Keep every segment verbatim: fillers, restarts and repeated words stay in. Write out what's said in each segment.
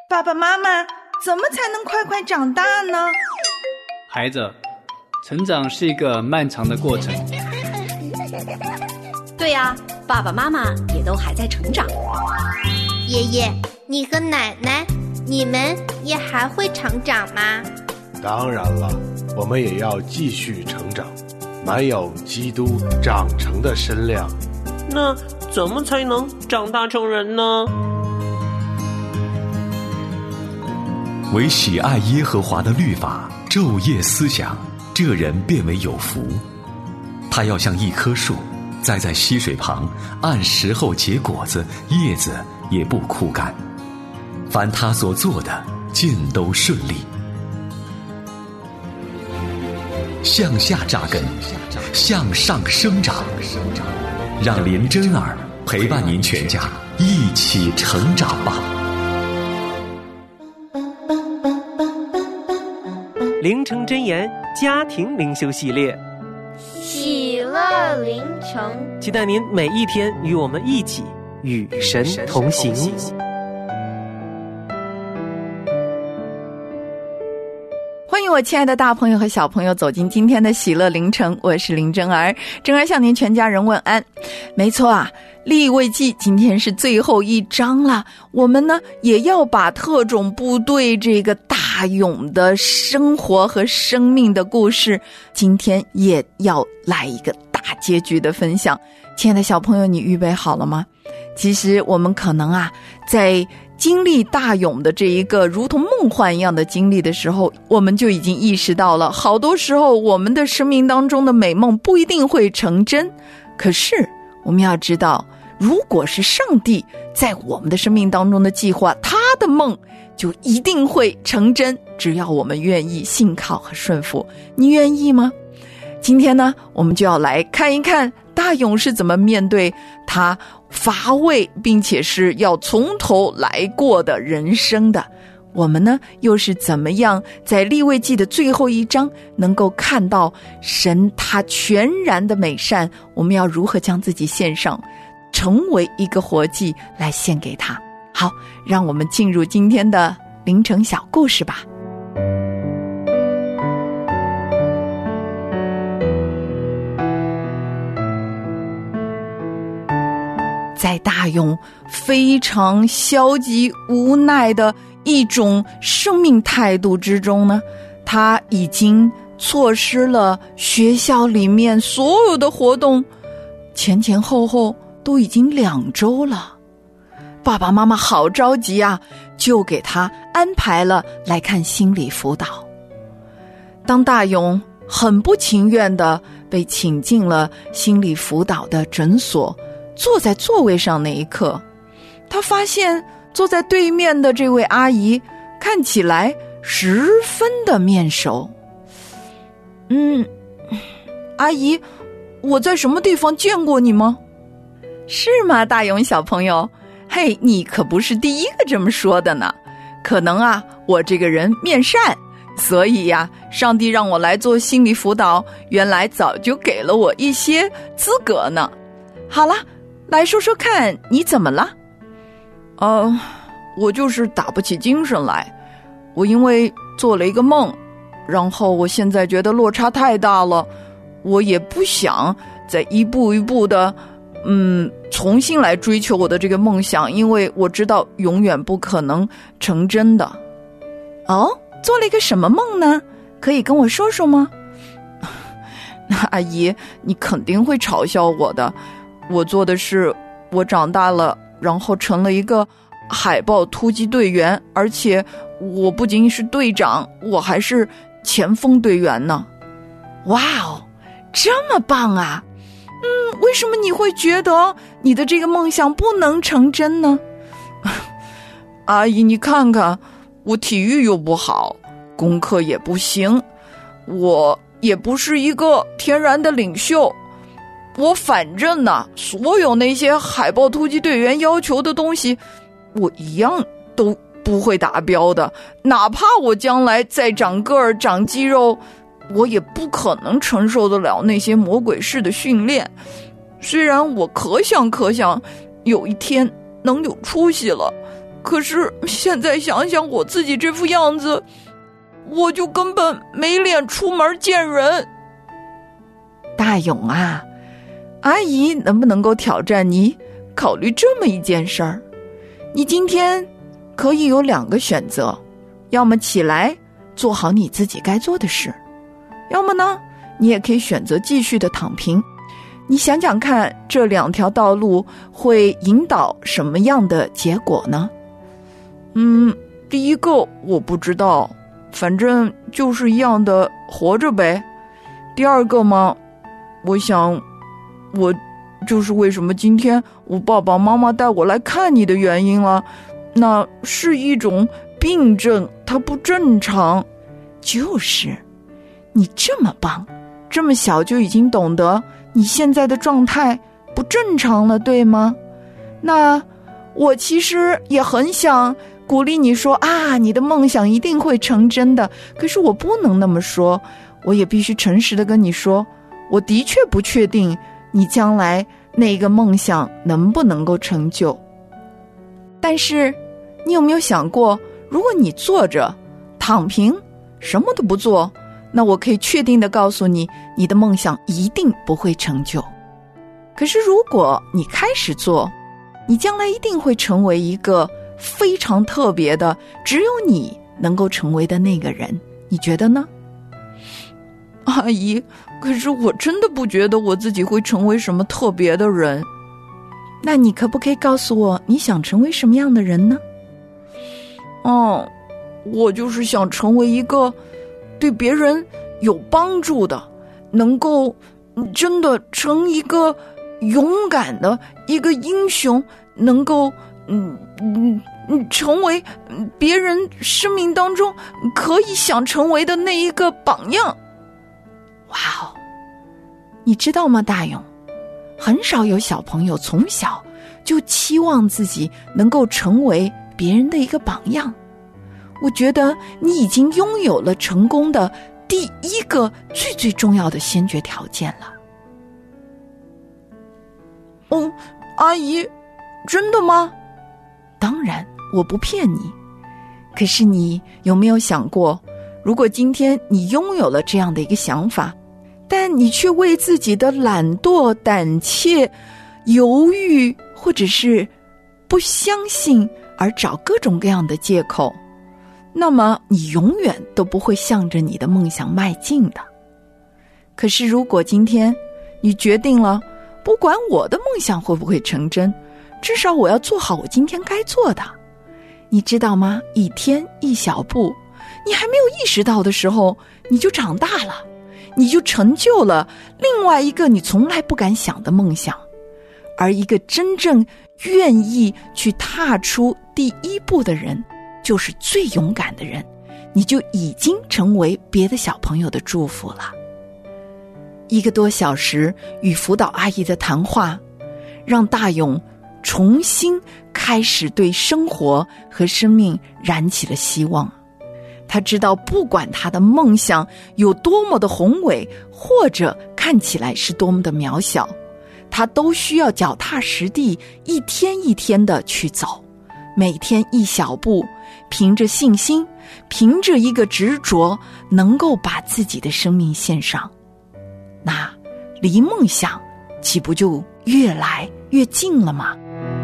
爸爸妈妈，怎么才能快快长大呢？ 孩子，成长是一个漫长的过程。 对呀，爸爸妈妈也都还在成长。 爷爷，你和奶奶，你们也还会成长吗？ 当然了，我们也要继续成长，满有基督长成的身量。 那怎么才能长大成人呢？ 唯喜爱耶和华的律法，昼夜思想，这人便为有福。他要像一棵树，栽在溪水旁，按时候结果子，叶子也不枯干。凡他所做的，尽都顺利。向下扎根，向上生长，让林真儿陪伴您全家一起成长吧。 灵城真言家庭灵修系列， 喜乐灵城， 期待您每一天与我们一起与神同行。 欢迎我亲爱的大朋友和小朋友走进今天的喜乐灵城，我是林真儿，真儿向您全家人问安。没错啊，利未记今天是最后一章了，我们呢也要把特种部队这个大勇的生活和生命的故事，今天也要来一个大结局的分享。亲爱的小朋友，你预备好了吗？其实我们可能啊，在经历大勇的这一个如同梦幻一样的经历的时候，我们就已经意识到了，好多时候我们的生命当中的美梦不一定会成真。可是我们要知道，如果是上帝在我们的生命当中的计划，他的梦就一定会成真，只要我们愿意信靠和顺服。你愿意吗？今天呢，我们就要来看一看大勇是怎么面对他乏味并且是要从头来过的人生的。我们呢又是怎么样在利未记的最后一章能够看到神他全然的美善，我们要如何将自己献上，成为一个活祭来献给他。好，让我们进入今天的凌晨小故事吧。在大勇非常消极无奈的一种生命态度之中呢，他已经错失了学校里面所有的活动，前前后后都已经两周了。爸爸妈妈好着急啊，就给他安排了来看心理辅导。当大勇很不情愿地被请进了心理辅导的诊所，坐在座位上那一刻，他发现坐在对面的这位阿姨看起来十分的面熟。嗯，阿姨，我在什么地方见过你吗？是吗，大勇小朋友？嘿，你可不是第一个这么说的呢。可能啊，我这个人面善，所以呀、啊，上帝让我来做心理辅导，原来早就给了我一些资格呢。好了，来说说看，你怎么了？呃，我就是打不起精神来。我因为做了一个梦，然后我现在觉得落差太大了，我也不想再一步一步的嗯，重新来追求我的这个梦想，因为我知道永远不可能成真的。哦，做了一个什么梦呢？可以跟我说说吗？阿姨，你肯定会嘲笑我的。我做的是，我长大了，然后成了一个海豹突击队员，而且我不仅是队长，我还是前锋队员呢。哇哦，这么棒啊！嗯，为什么你会觉得你的这个梦想不能成真呢？阿姨，你看看，我体育又不好，功课也不行，我也不是一个天然的领袖。我反正呢，所有那些海豹突击队员要求的东西，我一样都不会达标的。哪怕我将来再长个儿、长肌肉，我也不可能承受得了那些魔鬼式的训练。虽然我可想可想有一天能有出息了， 可是现在想想我自己这副样子，我就根本没脸出门见人。大勇啊，阿姨能不能够挑战你考虑这么一件事儿？你今天可以有两个选择，要么起来做好你自己该做的事，要么呢，你也可以选择继续的躺平。你想想看，这两条道路会引导什么样的结果呢？嗯，第一个我不知道，反正就是一样的活着呗。第二个嘛，我想，我就是为什么今天我爸爸妈妈带我来看你的原因了。那是一种病症，它不正常。就是你这么棒，这么小就已经懂得你现在的状态不正常了，对吗？那我其实也很想鼓励你说啊，你的梦想一定会成真的，可是我不能那么说，我也必须诚实的跟你说，我的确不确定你将来那个梦想能不能够成就。但是你有没有想过，如果你坐着躺平什么都不做，那我可以确定的告诉你，你的梦想一定不会成就。可是如果你开始做，你将来一定会成为一个非常特别的，只有你能够成为的那个人，你觉得呢？阿姨，可是我真的不觉得我自己会成为什么特别的人。那你可不可以告诉我，你想成为什么样的人呢？哦，我就是想成为一个对别人有帮助的，能够真的成一个勇敢的一个英雄，能够嗯嗯嗯成为别人生命当中可以想成为的那一个榜样。哇哦，你知道吗，大勇？很少有小朋友从小就期望自己能够成为别人的一个榜样。我觉得你已经拥有了成功的第一个最最重要的先决条件了。哦，阿姨，真的吗？当然，我不骗你。可是你有没有想过，如果今天你拥有了这样的一个想法，但你却为自己的懒惰、胆怯、犹豫或者是不相信而找各种各样的借口，那么你永远都不会向着你的梦想迈进的。可是如果今天你决定了，不管我的梦想会不会成真，至少我要做好我今天该做的。你知道吗？一天一小步，你还没有意识到的时候，你就长大了，你就成就了另外一个你从来不敢想的梦想。而一个真正愿意去踏出第一步的人，就是最勇敢的人，你就已经成为别的小朋友的祝福了。一个多小时与辅导阿姨的谈话，让大勇重新开始对生活和生命燃起了希望。他知道，不管他的梦想有多么的宏伟，或者看起来是多么的渺小，他都需要脚踏实地，一天一天的去走，每天一小步，凭着信心，凭着一个执着，能够把自己的生命献上。那离梦想岂不就越来越近了吗？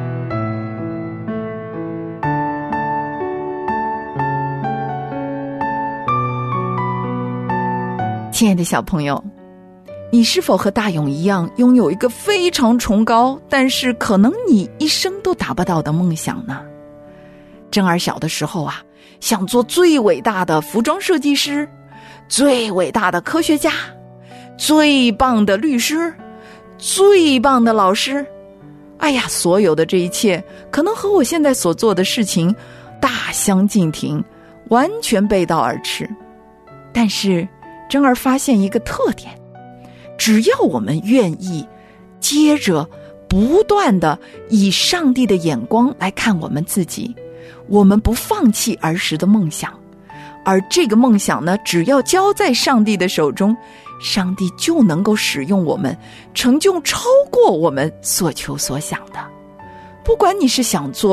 亲爱的小朋友，你是否和大勇一样，拥有一个非常崇高，但是可能你一生都达不到的梦想呢？珍儿小的时候啊，想做最伟大的服装设计师，最伟大的科学家，最棒的律师，最棒的老师。哎呀，所有的这一切可能和我现在所做的事情大相径庭，完全背道而驰。但是珍儿发现一个特点，只要我们愿意接着不断的以上帝的眼光来看我们自己，我们不放弃儿时的梦想，而这个梦想呢，只要交在上帝的手中，上帝就能够使用我们，成就超过我们所求所想的。不管你是想做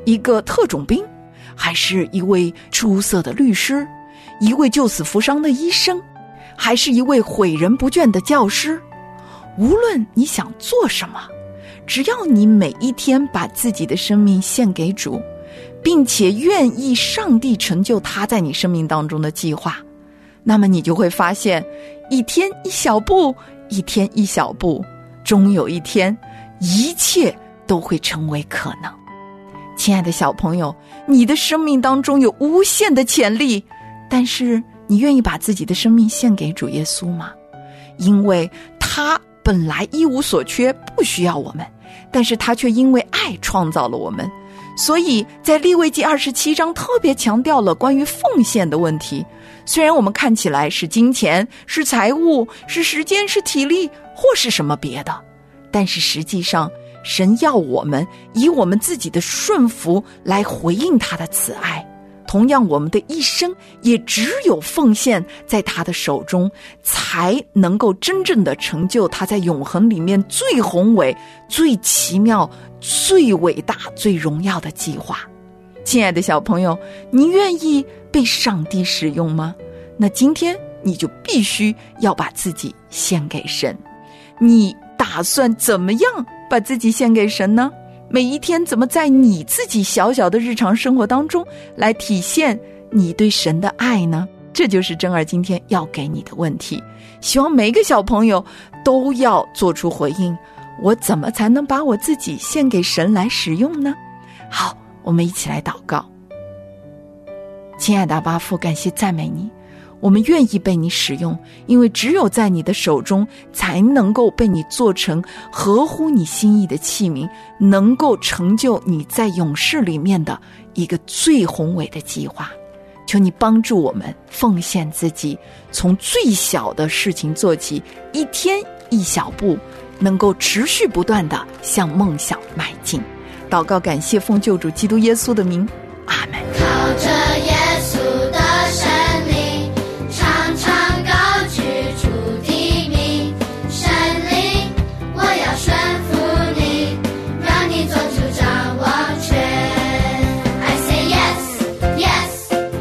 一个特种兵，还是一位出色的律师，一位救死扶伤的医生，还是一位诲人不倦的教师？无论你想做什么，只要你每一天把自己的生命献给主，并且愿意上帝成就他在你生命当中的计划，那么你就会发现，一天一小步，一天一小步，终有一天，一切都会成为可能。亲爱的小朋友，你的生命当中有无限的潜力，但是你愿意把自己的生命献给主耶稣吗？因为他本来一无所缺，不需要我们，但是他却因为爱创造了我们。所以在利未记二十七章特别强调了关于奉献的问题。虽然我们看起来是金钱，是财物，是时间，是体力，或是什么别的，但是实际上神要我们以我们自己的顺服来回应他的慈爱。同样，我们的一生也只有奉献在他的手中，才能够真正的成就他在永恒里面最宏伟、最奇妙、最伟大、最荣耀的计划。亲爱的小朋友，你愿意被上帝使用吗？那今天你就必须要把自己献给神。你打算怎么样把自己献给神呢？每一天怎么在你自己小小的日常生活当中来体现你对神的爱呢？这就是珍儿今天要给你的问题。希望每一个小朋友都要做出回应，我怎么才能把我自己献给神来使用呢？好，我们一起来祷告。亲爱的阿爸父，感谢赞美你，我们愿意被你使用，因为只有在你的手中才能够被你做成合乎你心意的器皿，能够成就你在永世里面的一个最宏伟的计划。求你帮助我们奉献自己，从最小的事情做起，一天一小步，能够持续不断地向梦想迈进。祷告感谢奉救主基督耶稣的名，阿门。 靠着耶稣的生命，常常高举主的名，神灵，我要顺服你，让你做主掌王权。I say yes, yes,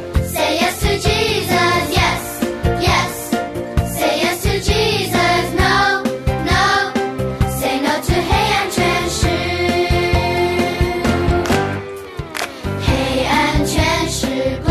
say yes to Jesus, yes, yes, say yes to Jesus, no, no, say no to 黑暗权势，黑暗权势。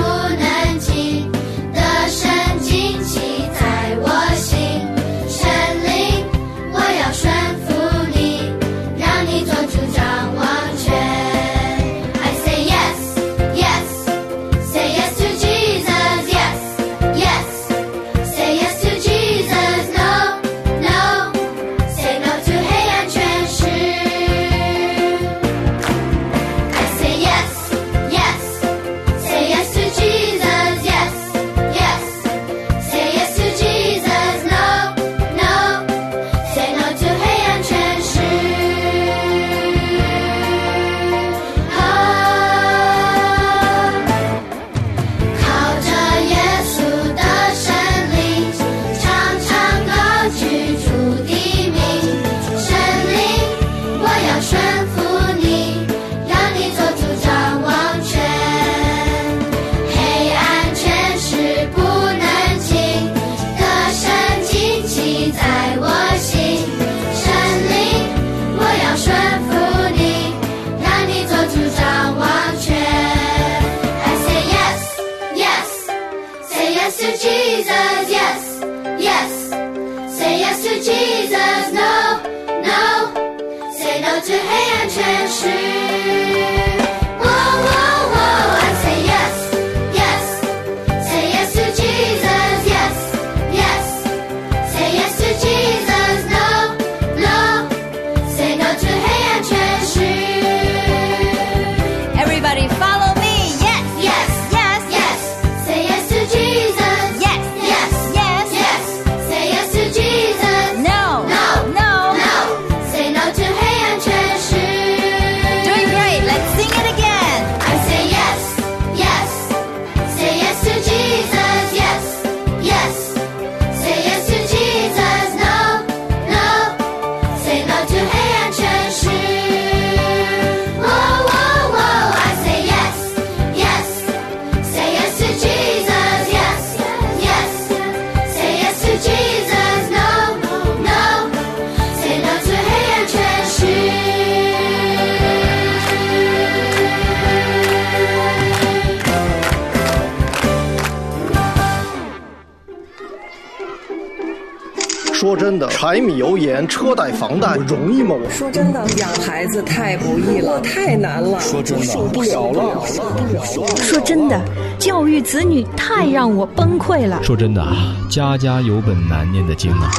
说真的，柴米油盐车贷房贷容易吗？我说真的，养孩子太不易了，太难了。 说真的，受不了了。 说真的，教育子女太让我崩溃了。 说真的啊，家家有本难念的经啊。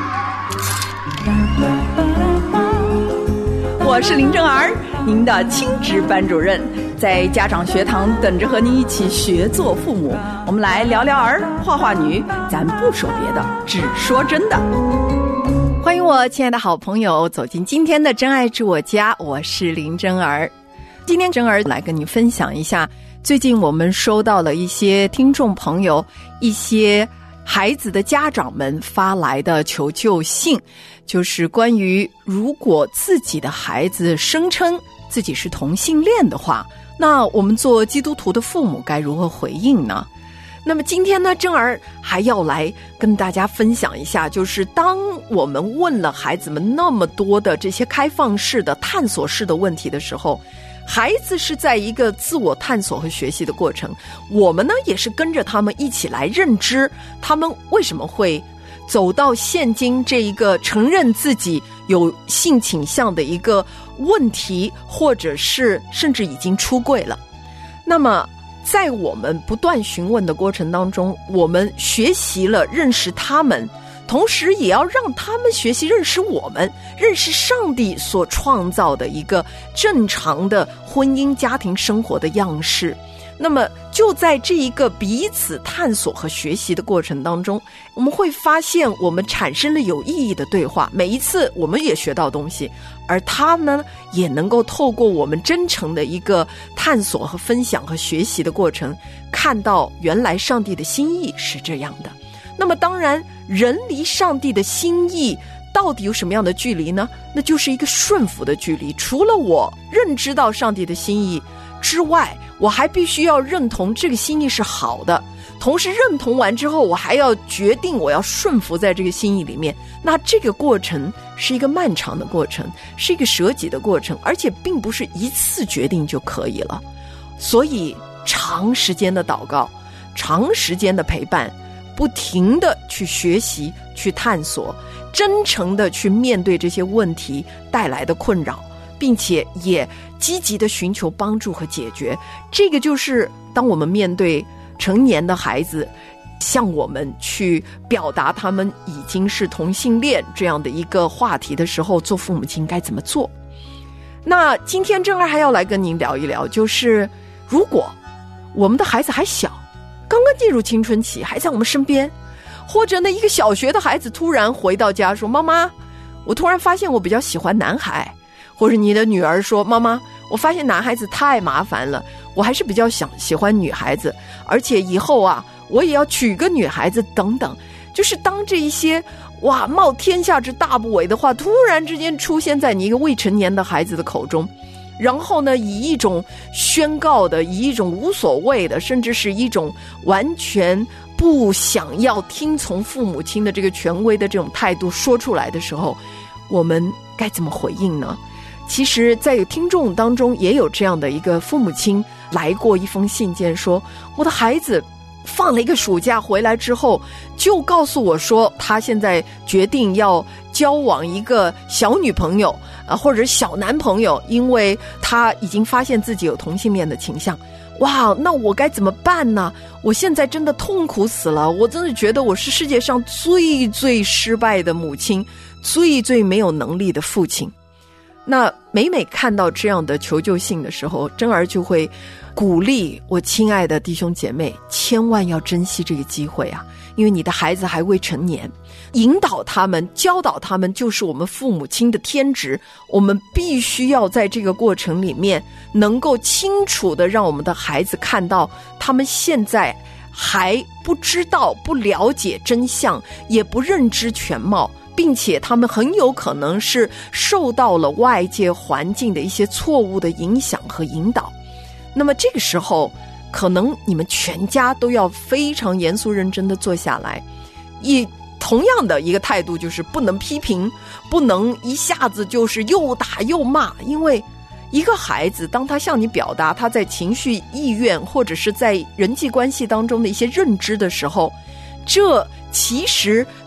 我是林正儿，您的亲职班主任，在家长学堂等着和您一起学做父母。我们来聊聊儿，画画女，咱不说别的，只说真的。欢迎我亲爱的好朋友走进今天的真爱住我家，我是林真儿。今天真儿来跟你分享一下，最近我们收到了一些听众朋友一些孩子的家长们发来的求救信，就是关于如果自己的孩子声称自己是同性恋的话，那我们做基督徒的父母该如何回应呢？那么今天呢，真儿还要来跟大家分享一下，就是当我们问了孩子们那么多的这些开放式的探索式的问题的时候，孩子是在一个自我探索和学习的过程，我们呢也是跟着他们一起来认知他们为什么会走到现今这一个承认自己有性倾向的一个问题，或者是甚至已经出柜了。那么在我们不断询问的过程当中，我们学习了认识他们，同时也要让他们学习认识我们，认识上帝所创造的一个正常的婚姻家庭生活的样式。那么就在这一个彼此探索和学习的过程当中，我们会发现我们产生了有意义的对话，每一次我们也学到东西，而他呢也能够透过我们真诚的一个探索和分享和学习的过程，看到原来上帝的心意是这样的。那么当然，人离上帝的心意到底有什么样的距离呢？那就是一个顺服的距离。除了我认知到上帝的心意之外，我还必须要认同这个心意是好的，同时认同完之后，我还要决定我要顺服在这个心意里面。那这个过程是一个漫长的过程，是一个舍己的过程，而且并不是一次决定就可以了。所以长时间的祷告，长时间的陪伴，不停的去学习，去探索，真诚的去面对这些问题带来的困扰，并且也积极的寻求帮助和解决。这个就是当我们面对成年的孩子向我们去表达他们已经是同性恋这样的一个话题的时候，做父母亲该怎么做。那今天真儿还要来跟您聊一聊，就是如果我们的孩子还小，刚刚进入青春期，还在我们身边，或者呢一个小学的孩子突然回到家说，妈妈，我突然发现我比较喜欢男孩，或者你的女儿说，妈妈，我发现男孩子太麻烦了，我还是比较想喜欢女孩子，而且以后啊我也要娶个女孩子等等。就是当这一些哇冒天下之大不韪的话突然之间出现在你一个未成年的孩子的口中，然后呢以一种宣告的，以一种无所谓的，甚至是一种完全不想要听从父母亲的这个权威的这种态度说出来的时候，我们该怎么回应呢？其实在听众当中也有这样的一个父母亲来过一封信件，说我的孩子放了一个暑假回来之后，就告诉我说他现在决定要交往一个小女朋友啊，或者小男朋友，因为他已经发现自己有同性恋的倾向。哇，那我该怎么办呢？我现在真的痛苦死了，我真的觉得我是世界上最最失败的母亲，最最没有能力的父亲。那每每看到这样的求救信的时候，真儿就会鼓励我亲爱的弟兄姐妹，千万要珍惜这个机会啊！因为你的孩子还未成年，引导他们，教导他们，就是我们父母亲的天职。我们必须要在这个过程里面，能够清楚的让我们的孩子看到，他们现在还不知道、不了解真相，也不认知全貌，并且他们很有可能是受到了外界环境的一些错误的影响和引导。那么这个时候，可能你们全家都要非常严肃认真的坐下来，以同样的一个态度，就是不能批评，不能一下子就是又打又骂。因为一个孩子当他向你表达他在情绪意愿或者是在人际关系当中的一些认知的时候，这其实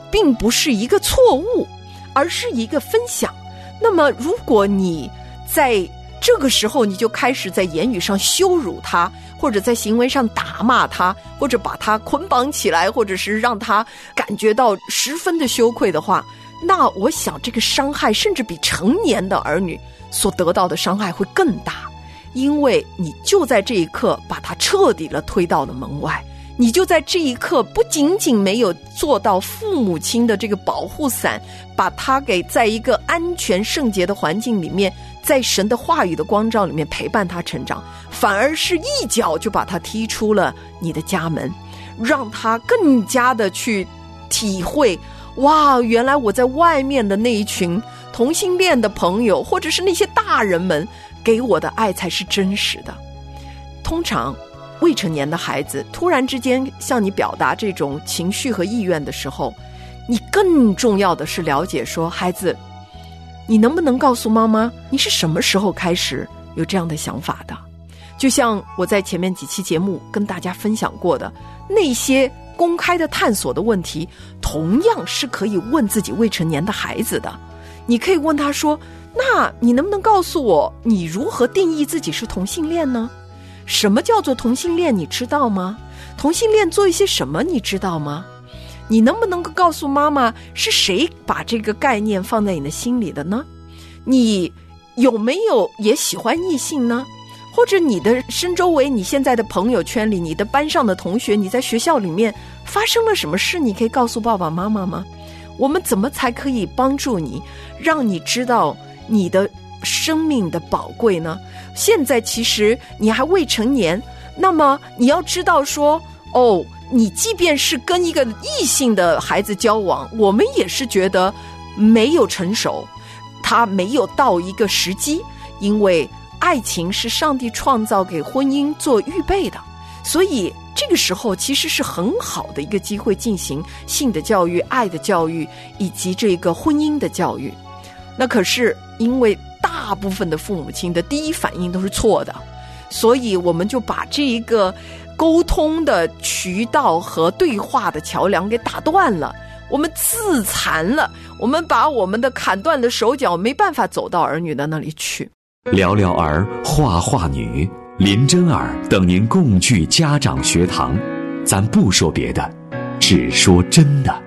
并不是一个错误，而是一个分享。那么如果你在这个时候你就开始在言语上羞辱他，或者在行为上打骂他，或者把他捆绑起来，或者是让他感觉到十分的羞愧的话，那我想这个伤害甚至比成年的儿女所得到的伤害会更大，因为你就在这一刻把他彻底的推到了门外，你就在这一刻不仅仅没有做到父母亲的这个保护伞，把他给在一个安全圣洁的环境里面，在神的话语的光照里面陪伴他成长，反而是一脚就把他踢出了你的家门，让他更加的去体会，哇，原来我在外面的那一群同性恋的朋友，或者是那些大人们给我的爱才是真实的。通常未成年的孩子突然之间向你表达这种情绪和意愿的时候，你更重要的是了解说，孩子，你能不能告诉妈妈，你是什么时候开始有这样的想法的？就像我在前面几期节目跟大家分享过的，那些公开的探索的问题，同样是可以问自己未成年的孩子的。你可以问他说，那你能不能告诉我，你如何定义自己是同性恋呢？什么叫做同性恋你知道吗？同性恋做一些什么你知道吗？你能不能够告诉妈妈，是谁把这个概念放在你的心里的呢？你有没有也喜欢异性呢？或者你的身周围，你现在的朋友圈里，你的班上的同学，你在学校里面发生了什么事，你可以告诉爸爸妈妈吗？我们怎么才可以帮助你，让你知道你的生命的宝贵呢？现在其实你还未成年，那么你要知道说，哦，你即便是跟一个异性的孩子交往，我们也是觉得没有成熟，他没有到一个时机，因为爱情是上帝创造给婚姻做预备的，所以这个时候其实是很好的一个机会进行性的教育、爱的教育以及这个婚姻的教育。那可是因为大部分的父母亲的第一反应都是错的，所以我们就把这一个沟通的渠道和对话的桥梁给打断了，我们自残了，我们把我们的砍断的手脚没办法走到儿女的那里去。 聊聊儿，画画女，林真儿等您共聚家长学堂，咱不说别的，只说真的。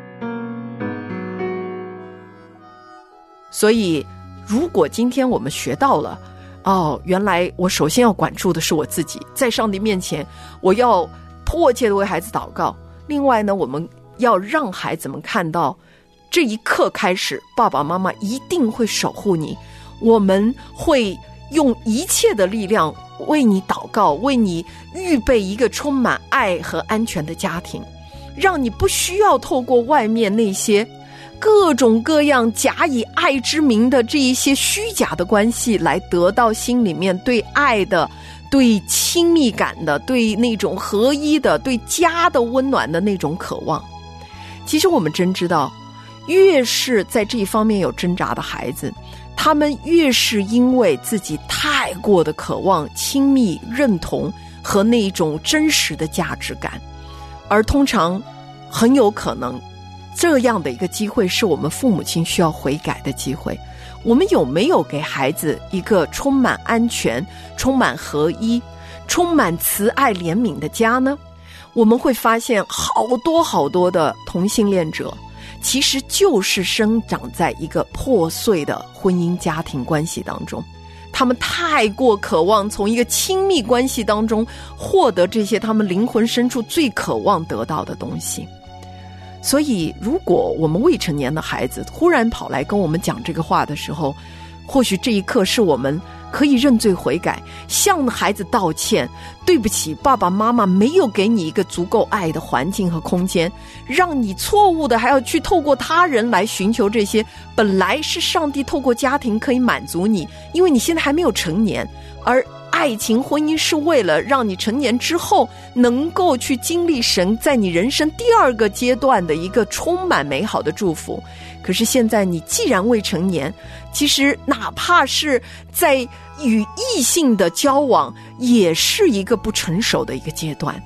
所以如果今天我们学到了，哦，原来我首先要管住的是我自己，在上帝面前我要迫切的为孩子祷告。另外呢，我们要让孩子们看到，这一刻开始爸爸妈妈一定会守护你，我们会用一切的力量为你祷告，为你预备一个充满爱和安全的家庭，让你不需要透过外面那些各种各样假以爱之名的这一些虚假的关系，来得到心里面对爱的、对亲密感的、对那种合一的、对家的温暖的那种渴望。其实我们真知道，越是在这一方面有挣扎的孩子，他们越是因为自己太过的渴望亲密、认同和那种真实的价值感，而通常很有可能这样的一个机会是我们父母亲需要悔改的机会。我们有没有给孩子一个充满安全、充满合一、充满慈爱怜悯的家呢？我们会发现好多好多的同性恋者其实就是生长在一个破碎的婚姻家庭关系当中，他们太过渴望从一个亲密关系当中获得这些他们灵魂深处最渴望得到的东西。所以如果我们未成年的孩子忽然跑来跟我们讲这个话的时候，或许这一刻是我们可以认罪悔改，向孩子道歉，对不起，爸爸妈妈没有给你一个足够爱的环境和空间，让你错误的还要去透过他人来寻求这些本来是上帝透过家庭可以满足你，因为你现在还没有成年，而爱情婚姻是为了让你成年之后能够去经历神在你人生第二个阶段的一个充满美好的祝福。可是现在你既然未成年，其实哪怕是在与异性的交往也是一个不成熟的一个阶段。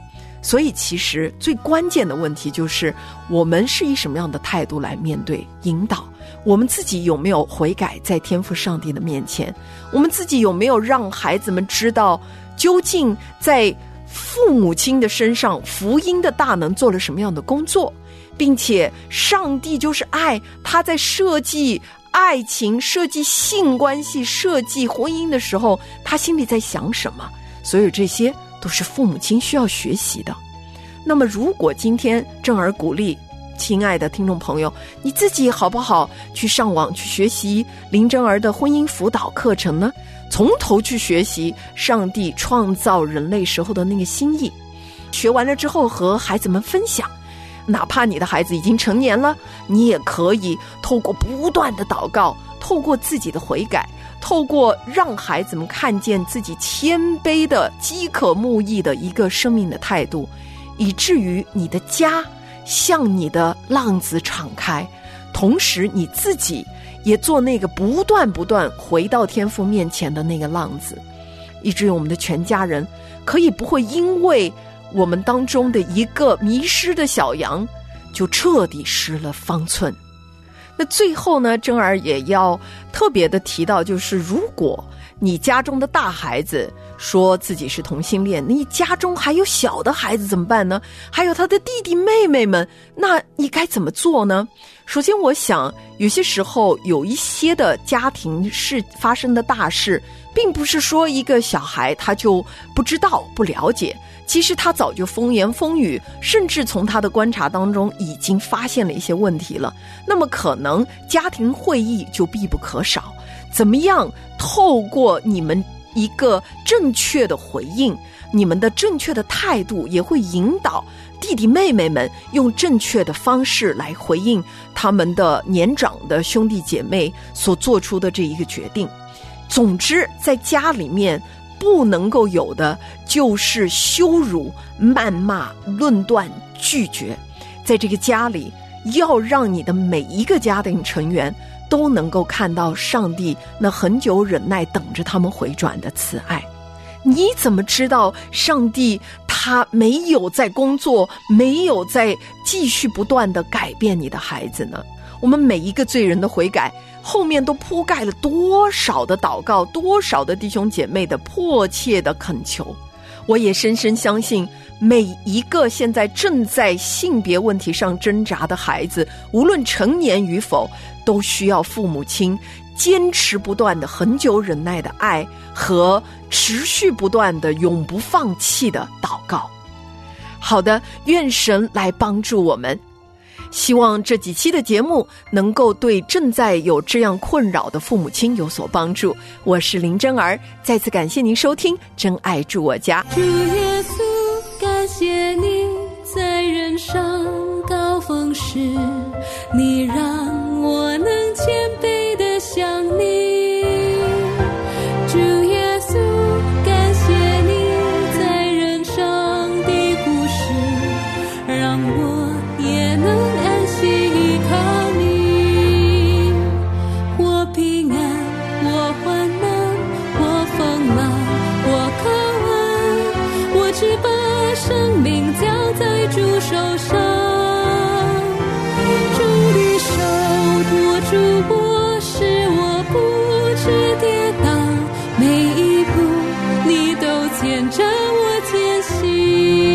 所以其实最关键的问题就是我们是以什么样的态度来面对引导，我们自己有没有悔改在天父上帝的面前，我们自己有没有让孩子们知道究竟在父母亲的身上福音的大能做了什么样的工作，并且上帝就是爱，他在设计爱情、设计性关系、设计婚姻的时候，他心里在想什么。所有这些都是父母亲需要学习的。那么如果今天正儿鼓励亲爱的听众朋友，你自己好不好去上网去学习林真儿的婚姻辅导课程呢？从头去学习上帝创造人类时候的那个心意，学完了之后和孩子们分享。哪怕你的孩子已经成年了，你也可以透过不断的祷告，透过自己的悔改，透过让孩子们看见自己谦卑的饥渴慕义的一个生命的态度，以至于你的家向你的浪子敞开，同时你自己也做那个不断不断回到天父面前的那个浪子，以至于我们的全家人可以不会因为我们当中的一个迷失的小羊就彻底失了方寸。那最后呢，真儿也要特别的提到，就是如果你家中的大孩子说自己是同性恋，你家中还有小的孩子怎么办呢？还有他的弟弟妹妹们，那你该怎么做呢？首先我想有些时候有一些的家庭是发生的大事，并不是说一个小孩他就不知道不了解，其实他早就风言风语，甚至从他的观察当中已经发现了一些问题了。那么可能家庭会议就必不可少，怎么样透过你们一个正确的回应，你们的正确的态度，也会引导弟弟妹妹们用正确的方式来回应他们的年长的兄弟姐妹所做出的这一个决定。总之在家里面不能够有的就是羞辱、谩骂、论断、拒绝。在这个家里要让你的每一个家庭成员都能够看到上帝那很久忍耐等着他们回转的慈爱。你怎么知道上帝他没有在工作，没有在继续不断地改变你的孩子呢？我们每一个罪人的悔改后面都铺盖了多少的祷告，多少的弟兄姐妹的迫切的恳求。我也深深相信每一个现在正在性别问题上挣扎的孩子，无论成年与否，都需要父母亲坚持不断的恒久忍耐的爱和持续不断的永不放弃的祷告。好的，愿神来帮助我们。希望这几期的节目能够对正在有这样困扰的父母亲有所帮助。我是林真儿，再次感谢您收听真爱住我家。 主耶稣，感谢你在人生高峰时，你让我能谦卑地向你。主耶稣，感谢你在人生低谷时，让我也能安息依靠你。我平安，我患难，我风浪，我靠岸，我只把生命交在主手上。主的手托住我，使我不致跌倒，每一步你都牵着我前行。